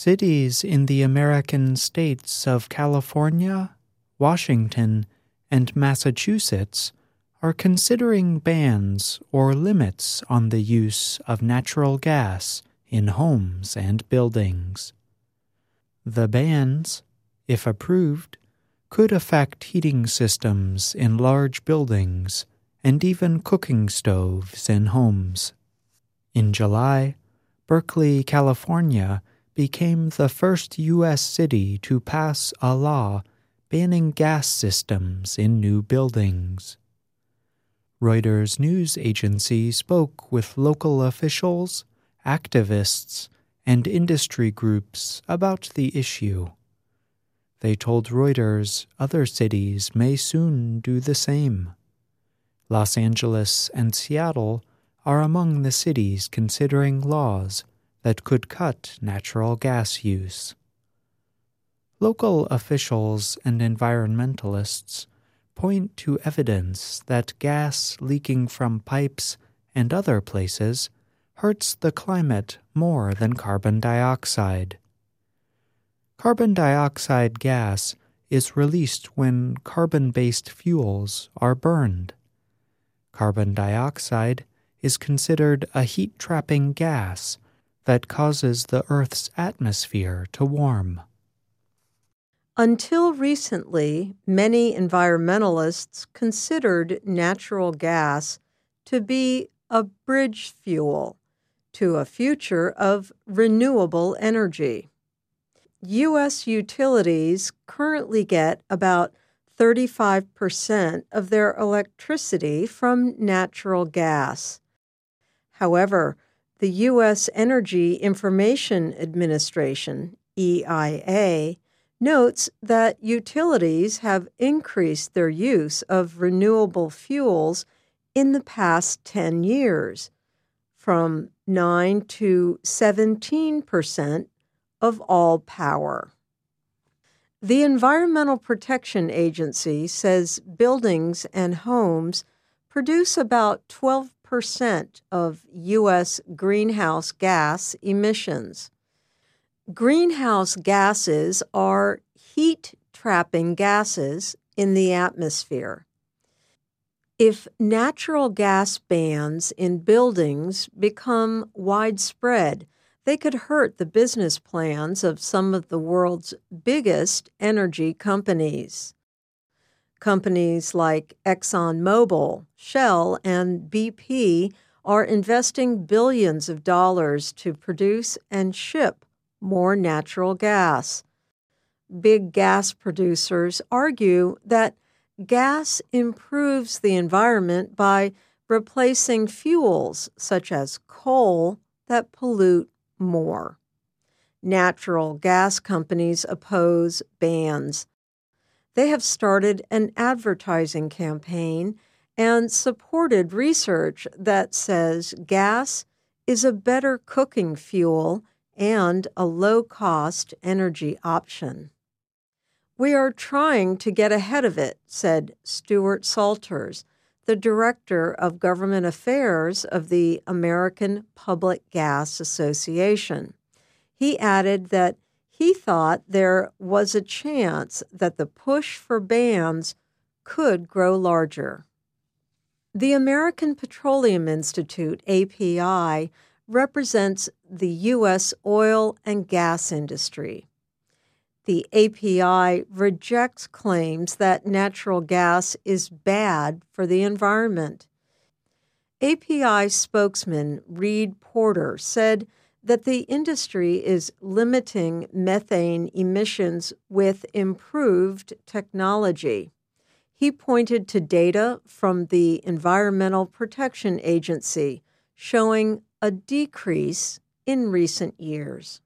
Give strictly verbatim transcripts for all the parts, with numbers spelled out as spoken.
Cities in the American states of California, Washington, and Massachusetts are considering bans or limits on the use of natural gas in homes and buildings. The bans, if approved, could affect heating systems in large buildings and even cooking stoves in homes. In July, Berkeley, California, became the first U S city to pass a law banning gas systems in new buildings. Reuters news agency spoke with local officials, activists, and industry groups about the issue. They told Reuters other cities may soon do the same. Los Angeles and Seattle are among the cities considering laws that could cut natural gas use. Local officials and environmentalists point to evidence that gas leaking from pipes and other places hurts the climate more than carbon dioxide. Carbon dioxide gas is released when carbon-based fuels are burned. Carbon dioxide is considered a heat-trapping gas that causes the Earth's atmosphere to warm. Until recently, many environmentalists considered natural gas to be a bridge fuel to a future of renewable energy. U S utilities currently get about thirty-five percent of their electricity from natural gas. However, the U S Energy Information Administration, E I A, notes that utilities have increased their use of renewable fuels in the past ten years, from nine to seventeen percent of all power. The Environmental Protection Agency says buildings and homes produce about twelve percent of U S greenhouse gas emissions. Greenhouse gases are heat-trapping gases in the atmosphere. If natural gas bans in buildings become widespread, they could hurt the business plans of some of the world's biggest energy companies. Companies like ExxonMobil, Shell, and B P are investing billions of dollars to produce and ship more natural gas. Big gas producers argue that gas improves the environment by replacing fuels such as coal that pollute more. Natural gas companies oppose bans. They have started an advertising campaign and supported research that says gas is a better cooking fuel and a low-cost energy option. We are trying to get ahead of it, said Stuart Salters, the Director of Government Affairs of the American Public Gas Association. He added that he thought there was a chance that the push for bans could grow larger. The American Petroleum Institute, A P I, represents the U S oil and gas industry. The A P I rejects claims that natural gas is bad for the environment. A P I spokesman Reed Porter said that the industry is limiting methane emissions with improved technology. He pointed to data from the Environmental Protection Agency showing a decrease in recent years.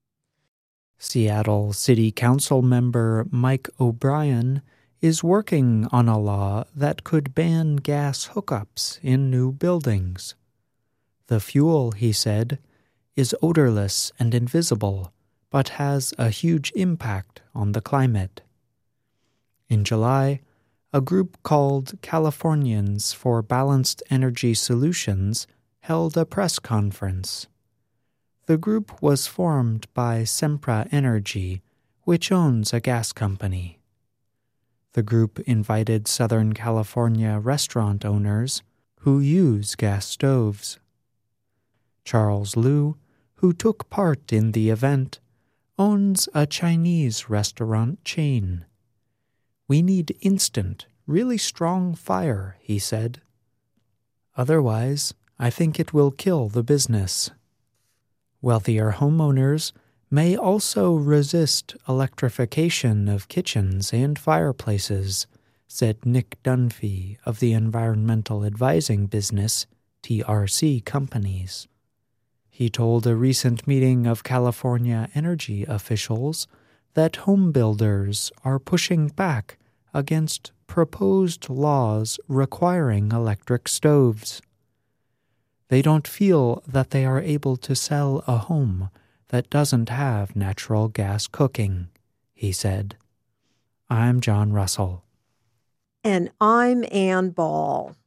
Seattle City Council member Mike O'Brien is working on a law that could ban gas hookups in new buildings. The fuel, he said, is odorless and invisible, but has a huge impact on the climate. In July, a group called Californians for Balanced Energy Solutions held a press conference. The group was formed by Sempra Energy, which owns a gas company. The group invited Southern California restaurant owners who use gas stoves. Charles Liu, who took part in the event, owns a Chinese restaurant chain. "We need instant, really strong fire," he said. "Otherwise, I think it will kill the business." Wealthier homeowners may also resist electrification of kitchens and fireplaces, said Nick Dunphy of the environmental advising business T R C Companies. He told a recent meeting of California energy officials that home builders are pushing back against proposed laws requiring electric stoves. They don't feel that they are able to sell a home that doesn't have natural gas cooking, he said. I'm John Russell. And I'm Ann Ball.